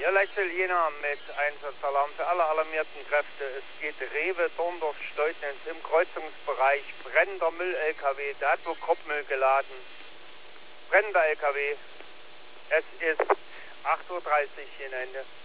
Hier Lechel Jena mit Einsatzalarm für alle alarmierten Kräfte. Es geht Rewe, Dorndorf, Steutnitz im Kreuzungsbereich. Brennender Müll-LKW, der hat wohl Kropfmüll geladen. Brennender LKW. Es ist 8:30 Uhr in Ende.